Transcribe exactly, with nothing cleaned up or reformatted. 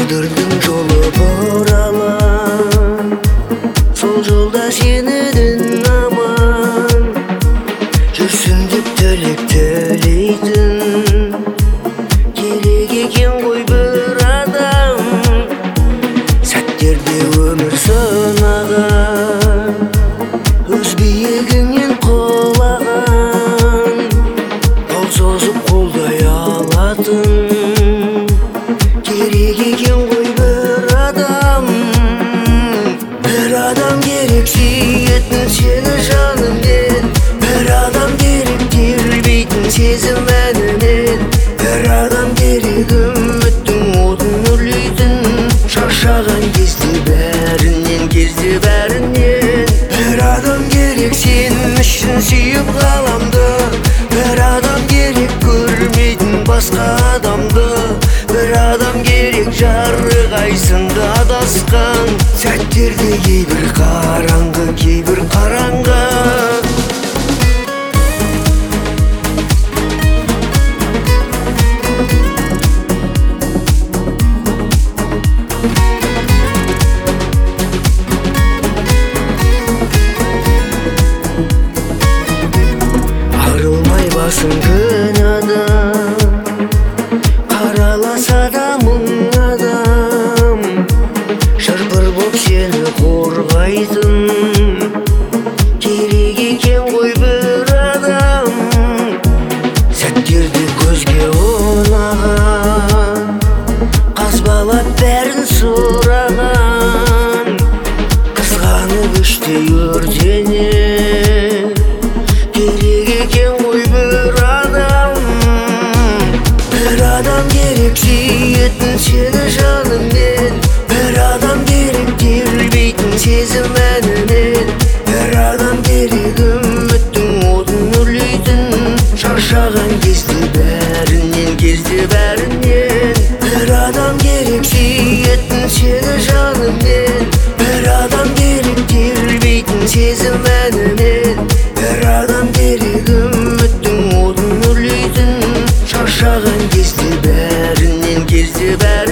тағдырдың жолы бұралаң, сол жолда сенің аман жүрсін деп тілек тілейтін керек екен ғой бір адам. Сәттерде өмір сынаған, өз биігіңнен құлаған, қол созып қолдай алатын керек екен ғой бір адам. Bir adam gerek suyетін sені жанымен, bir adam gerek тербейтін сезім әнінен, bir адам керек үміттің отын үрлейтін шаршаған кезде бәрінен, кезде бәрінен. Bir adam gerek сен үшін сүйіп ғаламды, bir adam gerek көрмейтін басқа адамды, bir adam gerek жарық ай сынды адасқан сәттерде кейбір қараңғы, кейбір қараңғы. Арылмай басың күн адам, қараласа да мың адам, шырпыр боп сені қорғайтын керек екен ғой бір адам. Сәттерде көзге ұнаған, қазбалап бәрін сұраған, қызғанып іштей өртене керек екен ғой бір адам. Bir adam gerek sүйетін сені жанымен, bir adam gerek тербейтін сезім әнінен, bir adam gerek үміттің отын үрлейтін шаршаған кезде бәрінен, кезде бәрінен. Bir adam gerek sүйетін сені жанымен, bir adam gerek тербейтін сезім әнінен, bir adam gerek үміттің отын үрлейтін шаршаған кезде бәрінен, кезде бәрінен.